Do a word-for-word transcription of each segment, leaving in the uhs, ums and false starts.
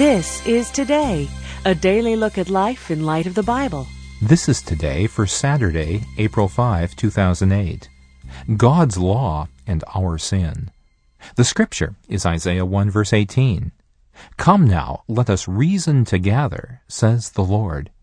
This is Today, a daily look at life in light of the Bible. This is Today for Saturday, April fifth, two thousand eight. God's Law and Our Sin. The scripture is Isaiah one verse eighteen. Come now, let us reason together, says the Lord.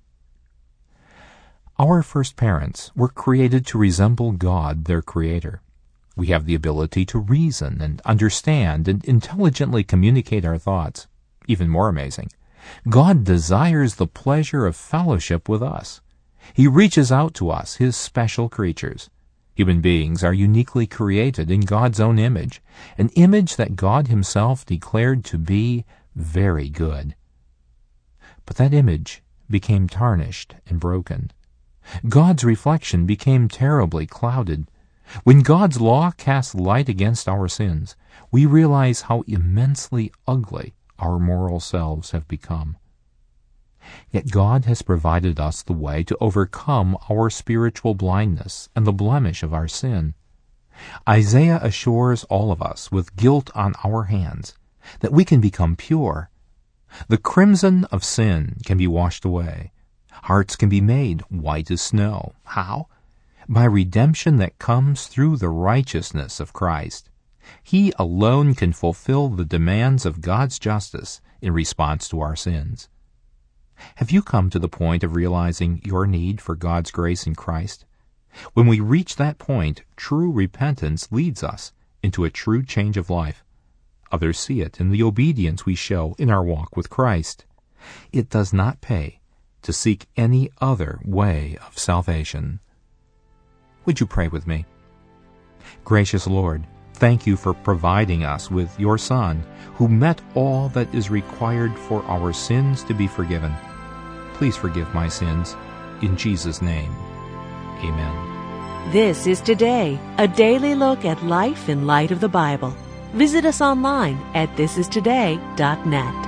Our first parents were created to resemble God, their Creator. We have the ability to reason and understand and intelligently communicate our thoughts. Even more amazing, God desires the pleasure of fellowship with us. He reaches out to us, His special creatures. Human beings are uniquely created in God's own image, an image that God Himself declared to be very good. But that image became tarnished and broken. God's reflection became terribly clouded. When God's law casts light against our sins, we realize how immensely ugly our moral selves have become. Yet God has provided us the way to overcome our spiritual blindness and the blemish of our sin. Isaiah assures all of us with guilt on our hands that we can become pure. The crimson of sin can be washed away. Hearts can be made white as snow. How? By redemption that comes through the righteousness of Christ. He alone can fulfill the demands of God's justice in response to our sins. Have you come to the point of realizing your need for God's grace in Christ? When we reach that point, true repentance leads us into a true change of life. Others see it in the obedience we show in our walk with Christ. It does not pay to seek any other way of salvation. Would you pray with me? Gracious Lord, thank you for providing us with your Son, who met all that is required for our sins to be forgiven. Please forgive my sins. In Jesus' name, amen. This is Today, a daily look at life in light of the Bible. Visit us online at this is today dot net.